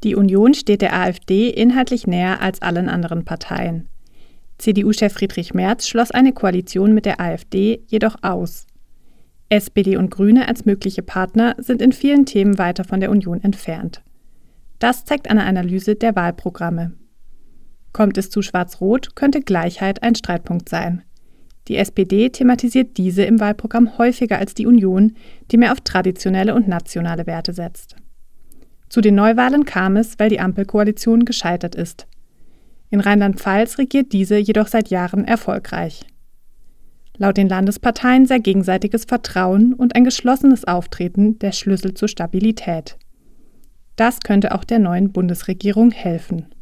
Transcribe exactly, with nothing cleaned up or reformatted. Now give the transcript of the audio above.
Die Union steht der AfD inhaltlich näher als allen anderen Parteien. C D U-Chef Friedrich Merz schloss eine Koalition mit der AfD jedoch aus. S P D und Grüne als mögliche Partner sind in vielen Themen weiter von der Union entfernt. Das zeigt eine Analyse der Wahlprogramme. Kommt es zu Schwarz-Rot, könnte Gleichheit ein Streitpunkt sein. Die S P D thematisiert diese im Wahlprogramm häufiger als die Union, die mehr auf traditionelle und nationale Werte setzt. Zu den Neuwahlen kam es, weil die Ampelkoalition gescheitert ist. In Rheinland-Pfalz regiert diese jedoch seit Jahren erfolgreich. Laut den Landesparteien sei gegenseitiges Vertrauen und ein geschlossenes Auftreten der Schlüssel zur Stabilität. Das könnte auch der neuen Bundesregierung helfen.